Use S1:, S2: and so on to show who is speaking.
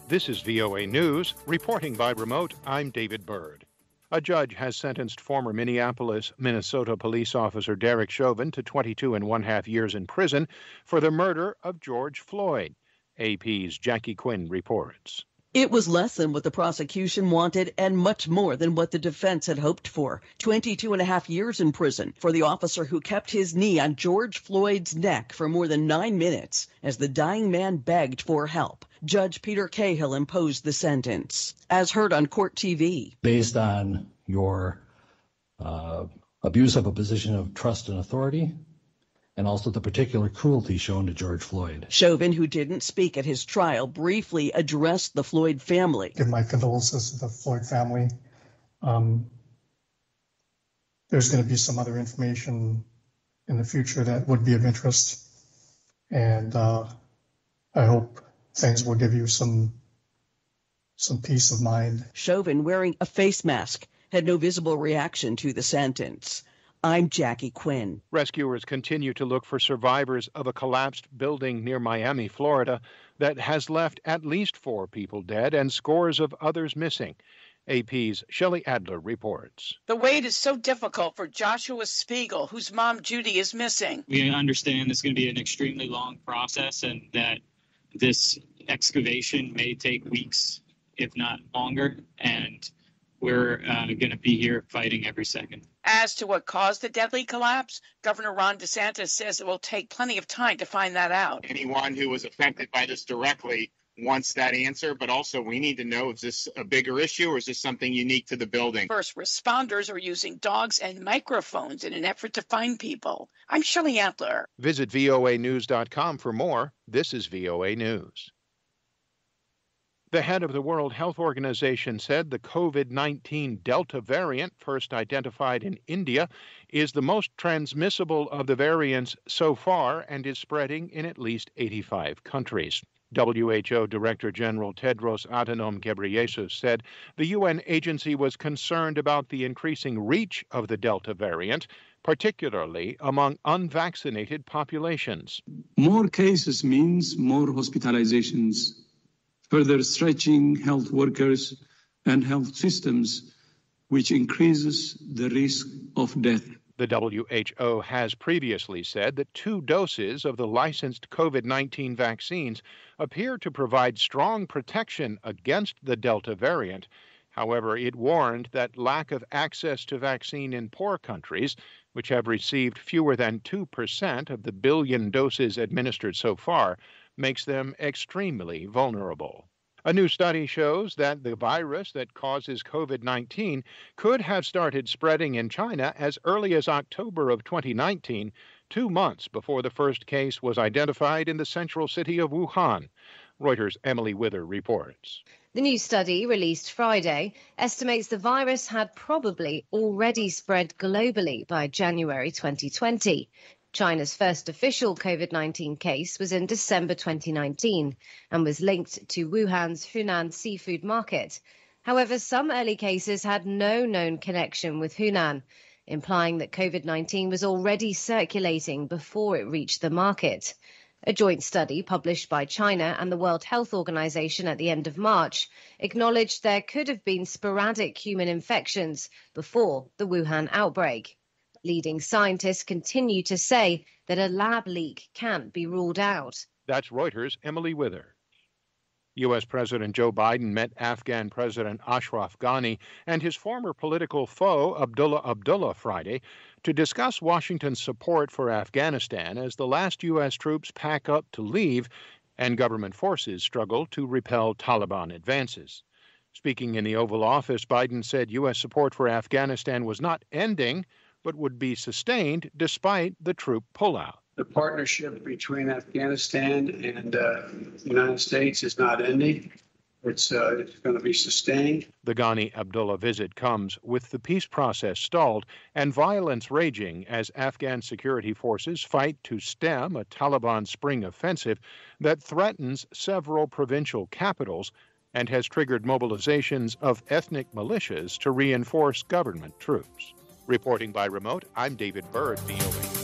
S1: This is VOA News. Reporting by remote, I'm David Byrd. A judge has sentenced former Minneapolis, Minnesota police officer Derek Chauvin to 22.5 years in prison for the murder of George Floyd. AP's Jackie Quinn reports.
S2: It was less than what the prosecution wanted and much more than what the defense had hoped for. 22.5 years in prison for the officer who kept his knee on George Floyd's neck for more than 9 minutes as the dying man begged for help. Judge Peter Cahill imposed the sentence, as heard on Court TV.
S3: Based on your abuse of a position of trust and authority, and also the particular cruelty shown to George Floyd.
S2: Chauvin, who didn't speak at his trial, briefly addressed the Floyd family.
S4: Give my condolences to the Floyd family. There's going to be some other information in the future that would be of interest, and I hope things will give you some peace of mind.
S2: Chauvin, wearing a face mask, had no visible reaction to the sentence. I'm Jackie Quinn.
S1: Rescuers continue to look for survivors of a collapsed building near Miami, Florida, that has left at least 4 people dead and scores of others missing. AP's Shelley Adler reports.
S5: The wait is so difficult for Joshua Spiegel, whose mom, Judy, is missing.
S6: We understand it's going to be an extremely long process and that this excavation may take weeks, if not longer, and we're going to be here fighting every second.
S5: As to what caused the deadly collapse, Governor Ron DeSantis says it will take plenty of time to find that out.
S7: Anyone who was affected by this directly wants that answer, but also we need to know, is this a bigger issue or is this something unique to the building?
S5: First responders are using dogs and microphones in an effort to find people. I'm Shelley Adler.
S1: Visit voanews.com for more. This is VOA News. The head of the World Health Organization said the COVID-19 Delta variant, first identified in India, is the most transmissible of the variants so far and is spreading in at least 85 countries. WHO Director General Tedros Adhanom Ghebreyesus said the UN agency was concerned about the increasing reach of the Delta variant, particularly among unvaccinated populations.
S8: More cases means more hospitalizations, further stretching health workers and health systems, which increases the risk of death.
S1: The WHO has previously said that 2 doses of the licensed COVID-19 vaccines appear to provide strong protection against the Delta variant. However, it warned that lack of access to vaccine in poor countries, which have received fewer than 2% of the billion doses administered so far, makes them extremely vulnerable. A new study shows that the virus that causes COVID-19 could have started spreading in China as early as October of 2019, 2 months before the first case was identified in the central city of Wuhan. Reuters' Emily Wither reports.
S9: The new study, released Friday, estimates the virus had probably already spread globally by January 2020. China's first official COVID-19 case was in December 2019 and was linked to Wuhan's Hunan seafood market. However, some early cases had no known connection with Hunan, implying that COVID-19 was already circulating before it reached the market. A joint study published by China and the World Health Organization at the end of March acknowledged there could have been sporadic human infections before the Wuhan outbreak. Leading scientists continue to say that a lab leak can't be ruled out.
S1: That's Reuters' Emily Wither. U.S. President Joe Biden met Afghan President Ashraf Ghani and his former political foe Abdullah Abdullah Friday to discuss Washington's support for Afghanistan as the last U.S. troops pack up to leave and government forces struggle to repel Taliban advances. Speaking in the Oval Office, Biden said U.S. support for Afghanistan was not ending, but would be sustained despite the troop pullout.
S10: The partnership between Afghanistan and the United States is not ending. It's going to be sustained.
S1: The Ghani Abdullah visit comes with the peace process stalled and violence raging as Afghan security forces fight to stem a Taliban spring offensive that threatens several provincial capitals and has triggered mobilizations of ethnic militias to reinforce government troops. Reporting by remote, I'm David Byrd, VOA.